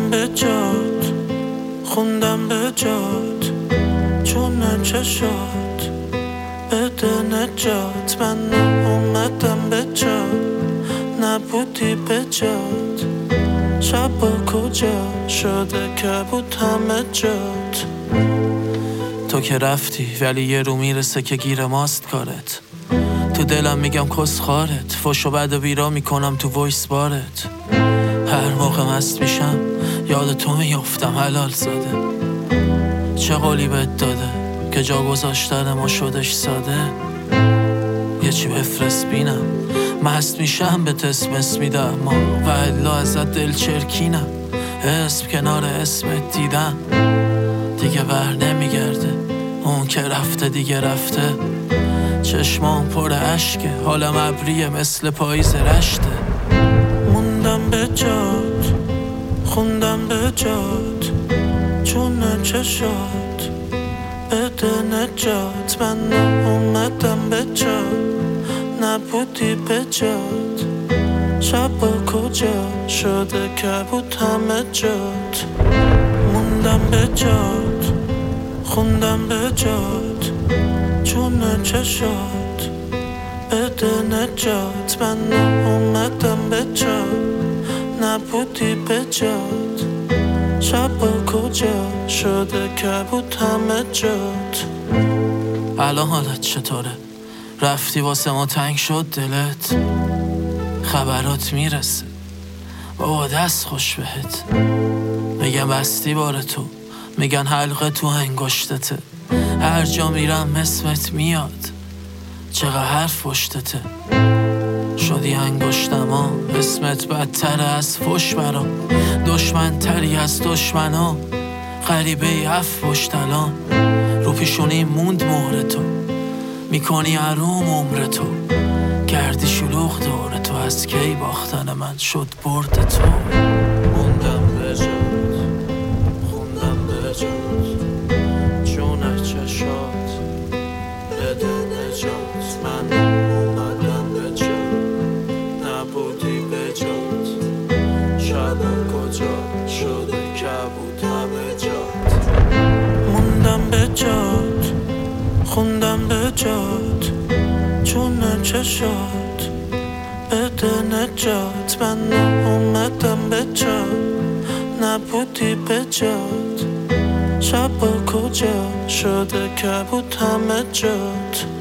موندم به جات، خوندم به جات، جون چشات بده نجات. من اومدم به جات، نبودی به جات. شب کجا شده که بود همه جات. تو که رفتی ولی یه رو میرسه که گیر ماست کارت. تو دلم میگم کس خارت، فش و بد و بیرا میکنم تو وایس بارت. هر موقع مست میشم یاد تو میافتم حلال زاده. چه قولی بهت داده که جا گذاشتن ما شدش ساده. یه چی بفرست بینم، مست میشم به اسم میدم ما و الا ازت دل چرکینم. اسم کنار اسمت دیدم دیگه بر نمیگرده. اون که رفته دیگه رفته. چشمام پر عشقه، حالم ابریه مثل پاییز رشته. موندم به جات، خوندم به جات، جون چشات بده نجات. من اومدم به جات، نبودی به جات. شب کجا شده که بود همه جات. موندم به جات، خوندم به جات، جون چشات بده نجات. من اومدم به جات، نبودی به جات. شب کجا شده که بود همه جات. الان حالت چطوره؟ رفتی واسه ما تنگ شد دلت؟ خبرات میرسه بابا دست خوش بهت. میگم بستی بار تو، میگن حلقه تو انگشتته. هر جا میرم اسمت میاد، چقدر حرف پشتته. شدی انگشتما، اسمت بدتر از فش برام. دشمن تری از دشمنا، غریبه اف پشتلان. رو پیشونی موند مهر تو، میکنی عروم عمر تو. گردی شلوغ دور تو، از کی باختن من شد برد تو. موندم به جات، خوندم به جات، جون چشات بده نجات. من اومدم به جات، نبودی به جات. شب کجا شده که بود همه جات. موندم به جات، خوندم به جات، جون چشات بده نجات. من اومدم به جات، نبودی به جات. شب کجا شده که بود همه جات.